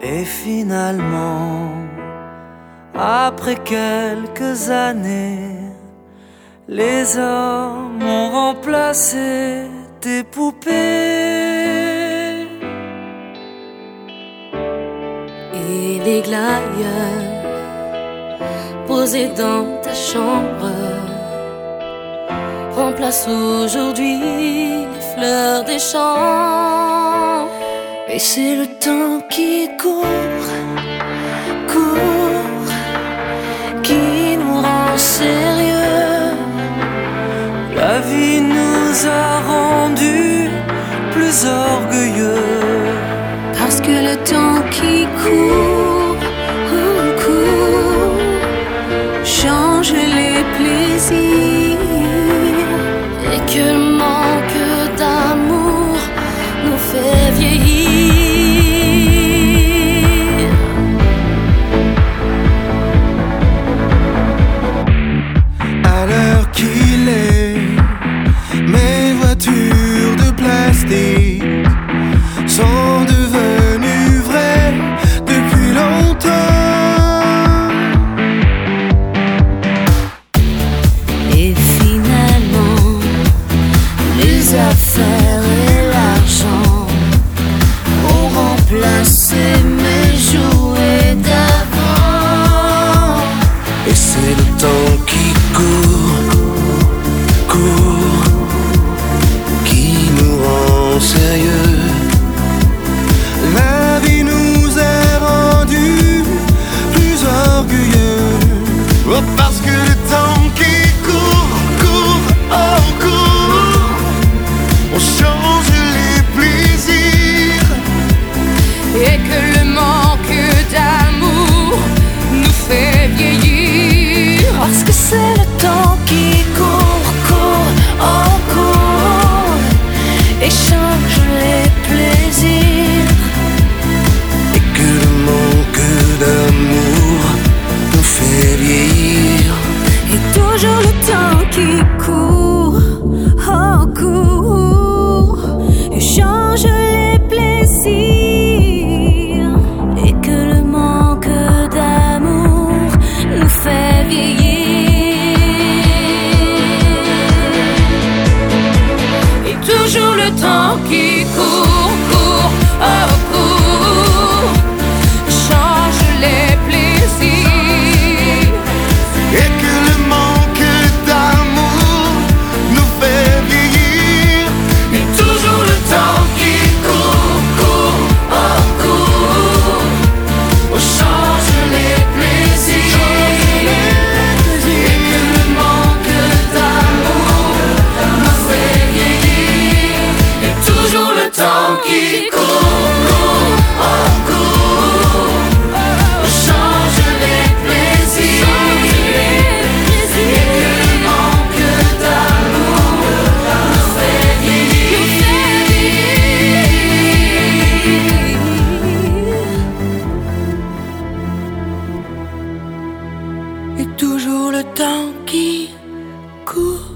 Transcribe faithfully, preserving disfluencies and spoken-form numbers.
Et finalement, après quelques années, les hommes ont remplacé tes poupées. Et les glaïeuls posés dans ta chambre remplacent aujourd'hui les fleurs des champs. Et c'est le temps qui court, court, qui nous rend sérieux. La vie nous a rendus plus orgueilleux. Parce que le temps qui court, court, court, change les plaisirs. Et que le manque d'amour nous fait vieillir. À l'heure qu'il est, mes voitures de plastique sont devenues vraies depuis longtemps. Et finalement, les affaires et l'argent ont remplacé mes jouets d'avant. Et c'est le temps qui court, court, qui nous rend sérieux. La vie nous a rendus plus orgueilleux. Oh, parce que le temps qui court, court, oh court, on change les plaisirs. Et que le manque d'amour nous fait vieillir. Parce que c'est le temps qui court, court, oh court, et change les plaisirs. Et que le manque d'amour nous fait vieillir. Et toujours le temps qui court, oh court, et change les plaisirs. Et que le manque d'amour nous fait vieillir. Et toujours le temps qui court, court, oh court, change les plaisirs. Et que le manque d'amour nous fait vieillir. Et toujours le temps qui court, court, oh court, change les plaisirs. Et que le manque d'amour nous fait vieillir. Et toujours le temps qui court, court, oh court, change les plaisirs. Et que le manque d'amour nous fait vieillir. Et toujours le temps qui court.